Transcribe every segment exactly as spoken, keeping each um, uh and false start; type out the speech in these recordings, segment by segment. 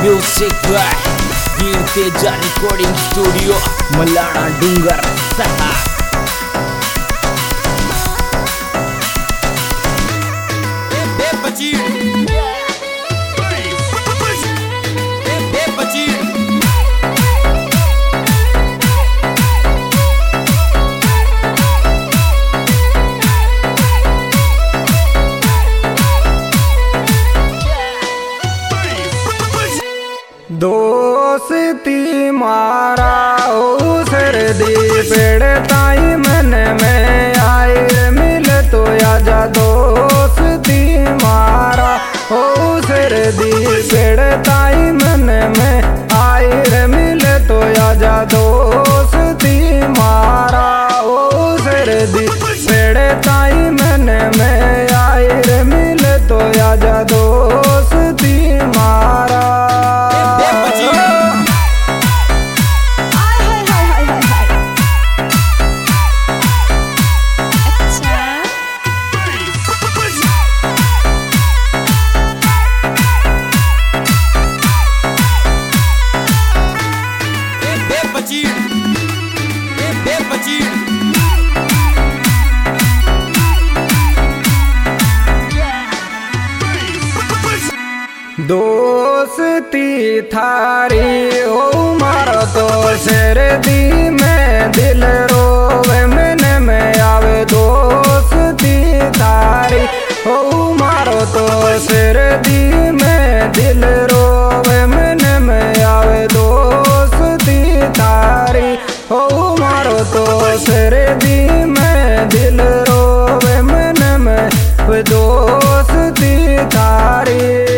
Music by वीर तेजा recording studio Malana डुंगर सहा। दोस्ती मारा ओ सर्दी पेड़ ताई मन में आई रे मिल तो आजा। दोस्ती मारा ओ सर्दी पेड़ ताई मन में आई रे मिल तो आजा। दोस्ती मारा ओ सर्दी पेड़ ताई मन में आई रे मिल तो आजा। दोस्ती मारा दोस्ती थारी ओ मारो तो सर्दी में दिल रोवे मन में आवे। दोस्ती थारी ओ मारो तो सर्दी में दिल रोवे मन में आवे। दोस्ती थारी ओ मारो तो सर्दी में दिल रोवे मन में वे। दोस्ती थारी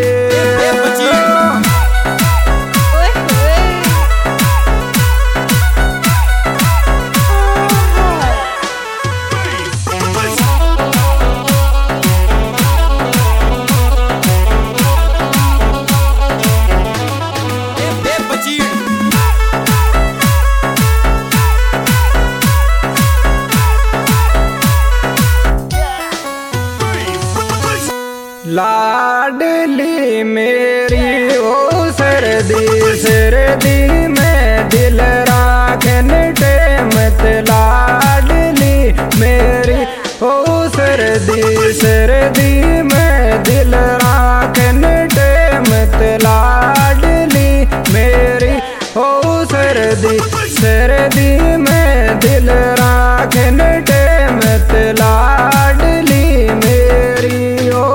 लाडली मेरी ओ सर्दी सर्दी में दिल राखन टेमत। लाडली मेरी ओ सर्दी सर्दी में दिल राखन टेमत। लाडली मेरी ओ सर्दी सर्दी में दिल राखन टेमत। लाडली मेरी ओ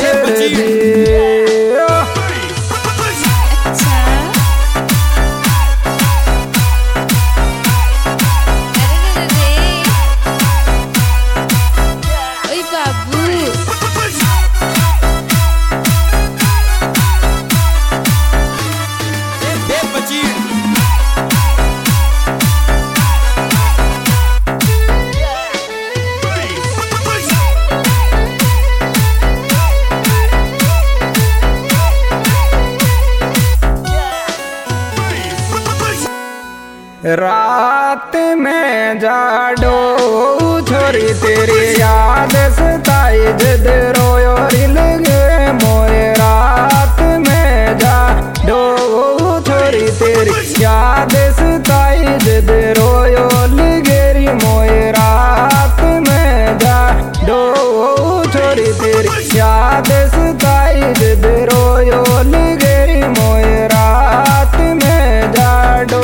रात में जाडो छोरी तेरी याद सताई जद रोयो रिल गे मोए। रात में जाडो छोरी तेरी याद सताई जद रोयो लिगेरी मोए। रात में जाडो छोरी तेरी याद सताई जद रोयो लिगेरी मोए। रात में जाडो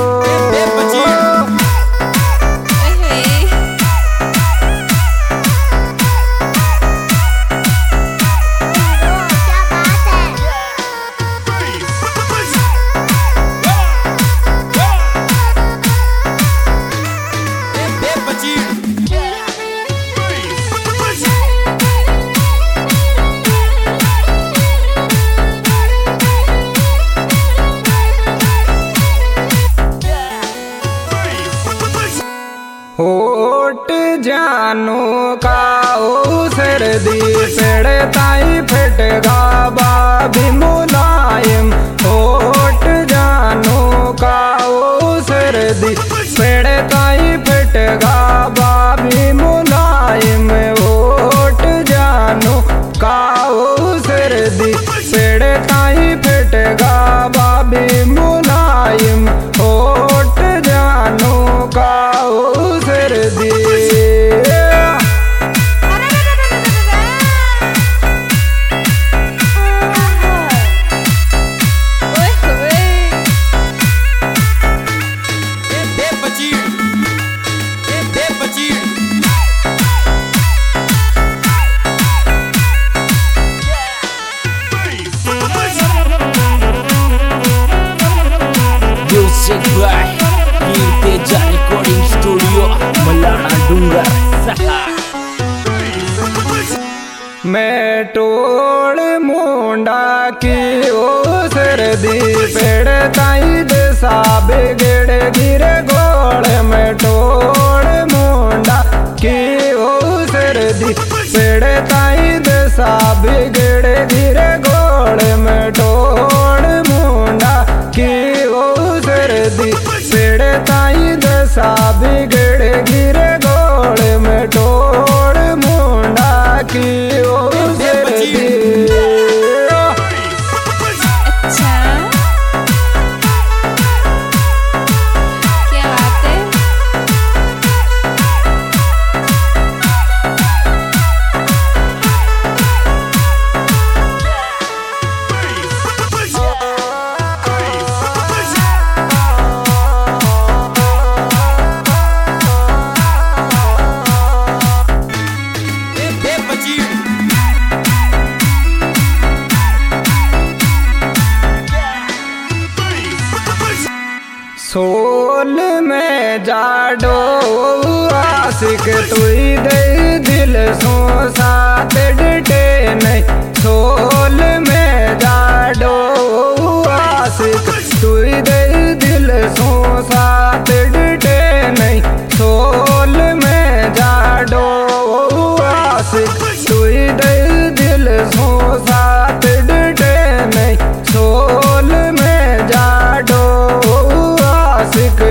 होट जानो का ओ सर्दी पेड़ ताई फटगा बाबी मुलायम। होट जानो का ओ सर्दी पेड़ ताई फटगा बाबी मुलायम। होट जानो का ओ सर्दी पेड़ ताई फटगा। मैं टोड़ मुंडा की ओ सर्दी पेड़ ताई दशा बिगड़ गिरे गोड़ में टोड़ मुंडा की ओ सर्दी पेड़ ताई दशा बिगड़ गिरे गोड़ में टोड़ मुंडा की ओ सर्दी पेड़ ताई दशा बिगड़ गिरे गोड़ में टोड़ मुंडा की ओ सर्दी। अच्छा क्या बात है। सोल में जाडो आशिक तुई दे दिल सो साथ डटे नहीं। सोल में जाडो आशिक तुई दे दिल सो साथ डटे नहीं। सोल में जाडो आशिक तुई दे दिल सो साथ डटे नहीं। सोल में जाडो आशिक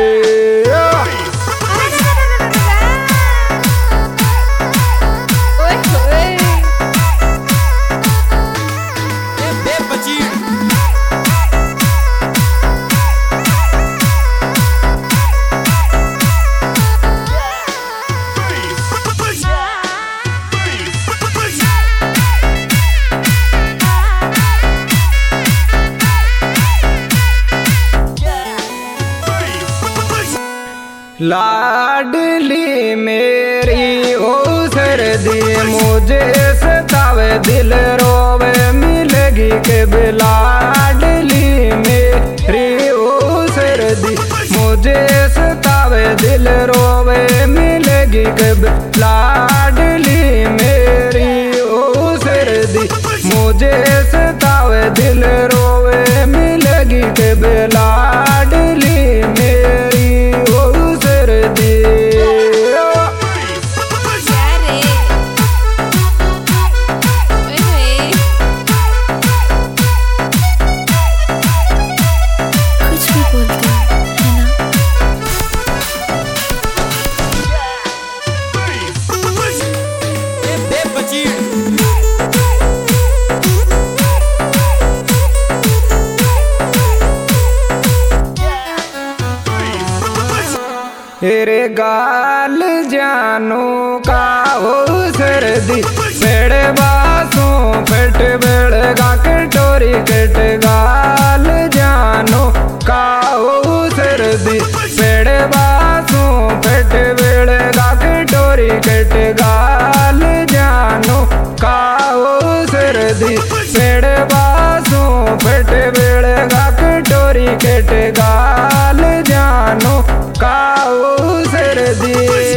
लाडली मेरी ओ सर्दी मुझे सतावे दिल रोवे मिलेगी के लाडली मेरी ओ सर्दी मुझे सतावे दिल रोवे मिलेगी के लाडली मेरी ओ सर्दी मुझे सतावे दिल रोवे मिलेगी के लाडली मेरी तेरे गाल जानो का हो सर्दी पेड़ बासों पेट बेड़गा कटोरी कट गाल जानो का हो सर्दी पेड़ बासों पेट बेड़गा कटोरी कट गाल जानो का हो सर्दी पेड़ बासों पेट बेड़गा कटोरी कट गाल जानो का ओ सर्दी।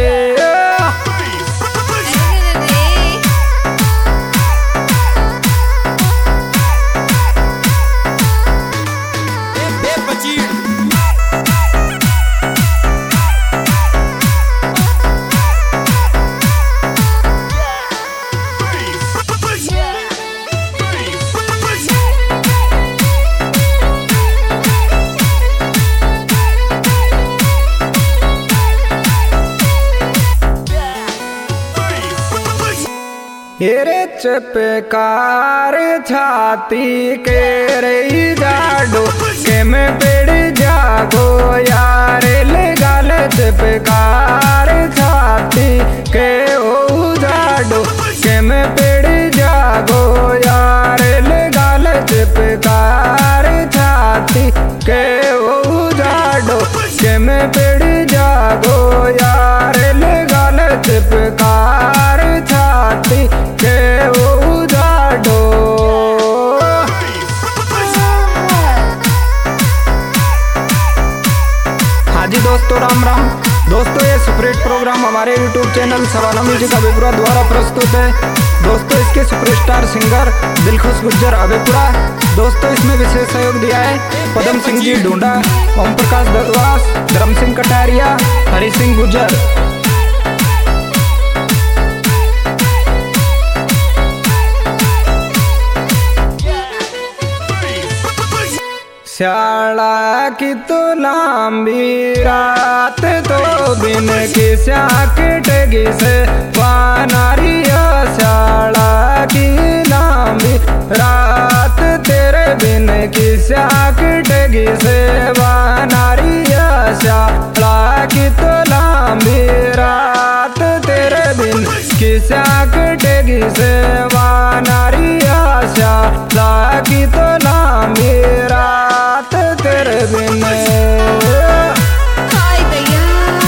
हेरे चपकार छाती के रही जाडो के मैं पेड़ जागो यार ले गाल चपकार छाती के ओ जाडो के मैं पेड़ जागो यार ले गाल चपकार छाती के ओ जाडो के मैं पेड़ जागो यार ले गाल चपकार छाती के ओ जाडो। हाँ जी दोस्तों, राम राम दोस्तों। ये सुपरहिट प्रोग्राम हमारे YouTube channel channel Savana music Abepura द्वारा प्रस्तुत है। दोस्तों इसके सुपरस्टार सिंगर दिलखुश गुज्जर अबेपुरा। दोस्तों इसमें विशेष सहयोग दिया है पदम सिंह जी ढूंढा, ओम प्रकाश दत्तवास, धर्म सिंह कटारिया, हरि सिंह गुज्जर। श्याला की तो लंबी रात तो बिन किस्या कटेगी से वानारिया। श्याला की लंबी रात तेरे बिन किस्या कटेगी से वानारिया। श्याला की तो लंबी रात तेरे बिन किस्या कटेगी से वानारिया। श्याला की तो लंबी रात तेरे बिन। हाय दैया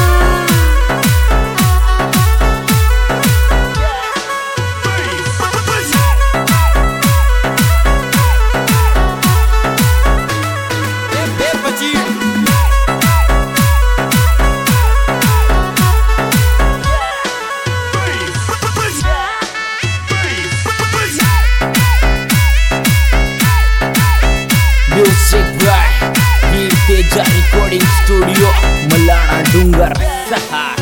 म्यूजिक बाय वीर तेजा रिकॉर्डिंग स्टूडियो मलाणा डूंगर।